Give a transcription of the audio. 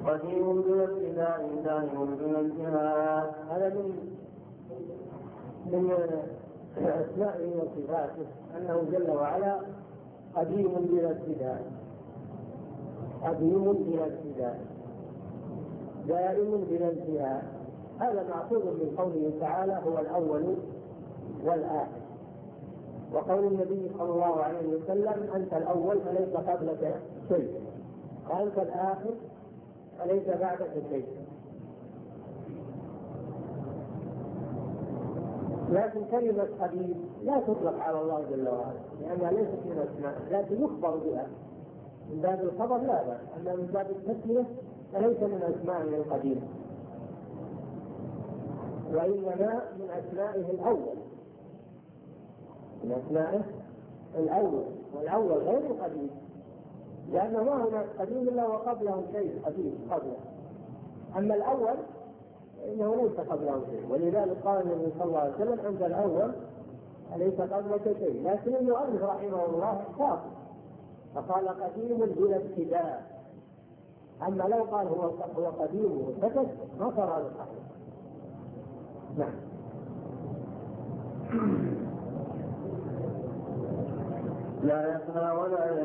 قديم بلا ابتداء دائم بلا انتهاء. هذا من أسمائه وصفاته أنه جل وعلا قديم بلا ابتداء، قديم بلا ابتداء، دائم بلا انتهاء. هذا مأخوذ من قوله تعالى هو الأول والآخر، وقول النبي صلى الله عليه وسلم أنت الأول فليس قبلك شيء، وأنت الآخر فليس بعدك شيء. لكن كلمة قديم لا تطلق على الله جل وعلا لأنها ليست من أسماء، لكن يخبر بها من باب الخبر لا بأس، أما من باب التسمية فليس من أسمائه القديم، وإنما من أسمائه الأول، من أسمائه الأول، والأول غير القديم، لأنه ما هناك قديم إلا وقبله شيء قديم قبله، أما الأول إنه ليس قبله شيء. ولذلك قال النبي صلى الله عليه وسلم أنت الأول أليس قبلك شيء. لكن المؤلف رحمه الله خاص فقال قديم بلا ابتداء، أما لو قال هو قديم وسكت ما صار هذا صحيح. نعم. لا يفنى ولا